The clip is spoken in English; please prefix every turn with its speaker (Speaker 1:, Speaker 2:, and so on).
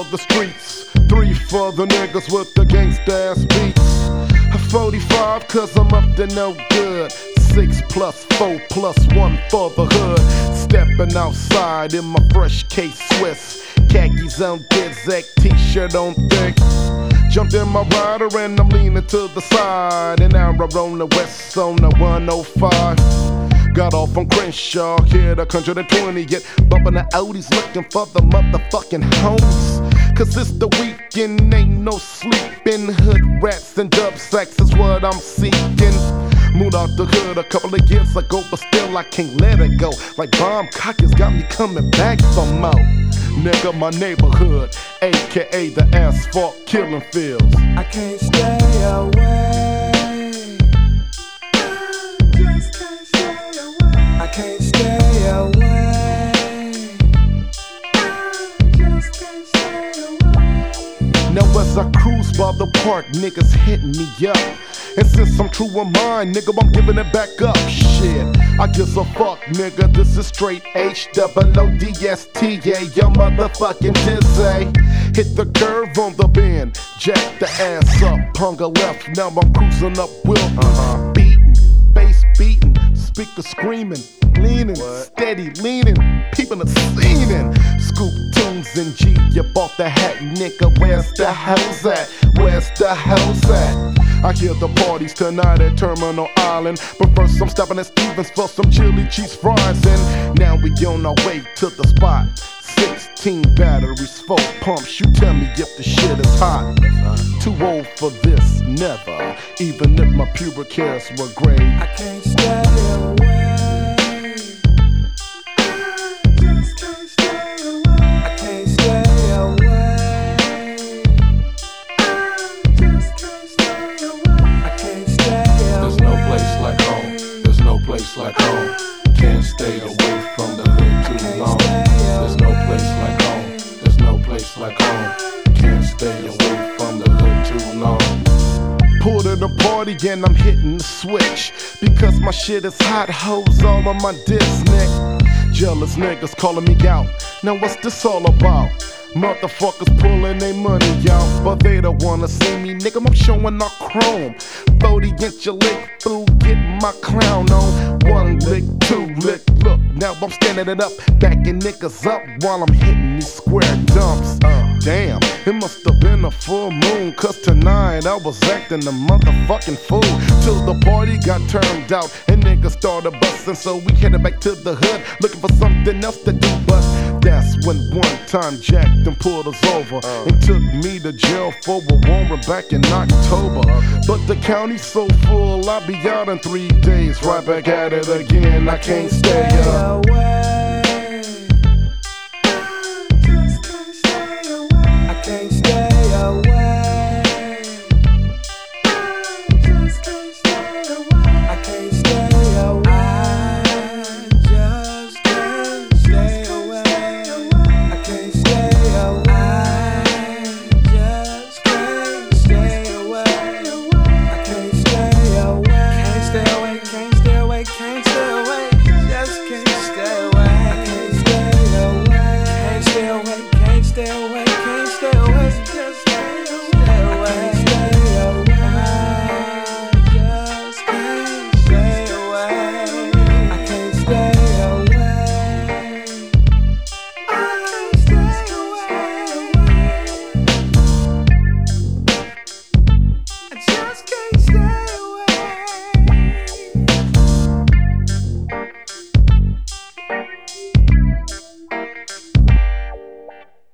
Speaker 1: the streets, 3 for the niggas with the gangsta-ass beats. 45 cause I'm up to no good. 6 plus 4 plus 1 for the hood. Stepping outside in my fresh K-Swiss, khakis on Dizek, t-shirt on thick. Jumped in my rider and I'm leaning to the side. An hour on the west on the 105. Got off on Crenshaw, hit 120, yet bumping the Audis looking for the motherfucking homies. Cause it's the weekend, ain't no sleeping. Hood rats and dub sacks is what I'm seeking. Moved out the hood a couple of years ago, but still I can't let it go. Like bomb cockers got me coming back for more. Nigga, my neighborhood, aka the asphalt killing fields.
Speaker 2: I can't stay away. Just can't stay away. I can't stay away. Just can't stay away.
Speaker 1: Now as I cruise by the park, niggas hitting me up. And since I'm true of mine, nigga, I'm giving it back up. Shit, I give a fuck, nigga. This is straight H-O-O-D-S-T-A, your motherfucking dizzy. Hit the curve on the bend, jack the ass up, punga left. Now I'm cruising up Wilton, beating, bass beating, speaker screaming, leaning, steady leaning, peeping the scening. Scoop tunes and G, you bought the hat, nigga. Where's the house at? Where's the house at? I hear the parties tonight at Terminal Island, but first I'm stopping at Stevens for some chili cheese fries. And now we on our way to the spot. 16 batteries, 4 pumps. You tell me if the shit is hot. Too old for this, never. Even if my pubic hairs were gray.
Speaker 2: I can't stay away. Just can't stay away. I can't stay away. Just can't stay away. I can't stay away.
Speaker 3: There's no place like home. There's no place like home. Can't stay away from the hood too long. There's no place like home. There's no place like home. Can't stay away from the hood too long.
Speaker 1: Pulled in a party and I'm hitting the switch because my shit is hot, hoes all on my diss, neck. Jealous niggas calling me out. Now what's this all about? Motherfuckers pulling their money out, but they don't wanna see me, nigga. I'm showing our chrome. 40-inch lick, fool, get my clown on. 1 lick, 2 lick, look, now I'm standing it up, backing niggas up while I'm hitting these square dumps. Damn, it must have been a full moon, cause tonight I was acting a motherfucking fool. Till the party got turned out and niggas started busting, so we headed back to the hood looking for something else to do. But that's when one time Jack then pulled us over and took me to jail for a warrant back in October. But the county's so full, I'll be out in 3 days, right back at it again. I can't stay up.